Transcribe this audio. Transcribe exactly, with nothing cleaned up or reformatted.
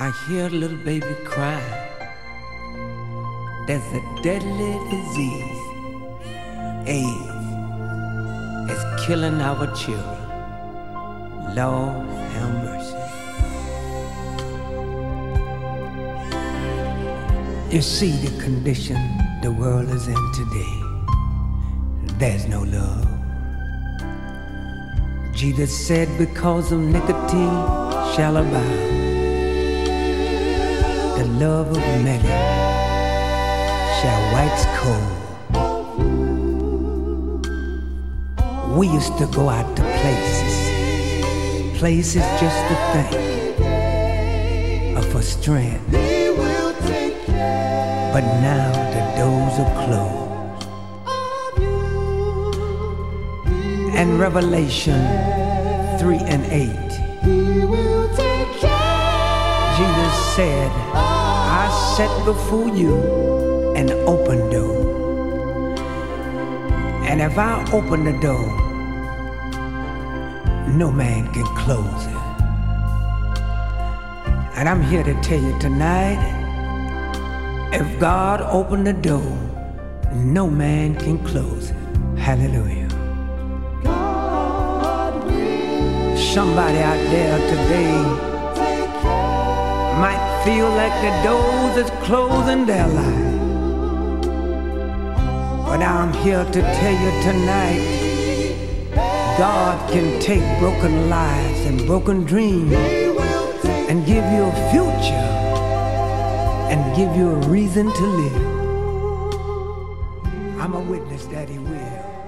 I hear a little baby crying. There's a deadly disease, AIDS, is killing our children. Lord have mercy. You see the condition the world is in today. There's no love. Jesus said, because of nicotine shall abound the love of many shall wax cold. We used to go out to places, places just to think of for strength. But now the doors are closed. And Revelation three and eight, Jesus said, I set before you an open door. And if I open the door, no man can close it. And I'm here to tell you tonight, if God opened the door, no man can close it. Hallelujah. Somebody out there today might feel like the doors is closing their life. But I'm here to tell you tonight, God can take broken lives and broken dreams and give you a future and give you a reason to live. I'm a witness that He will.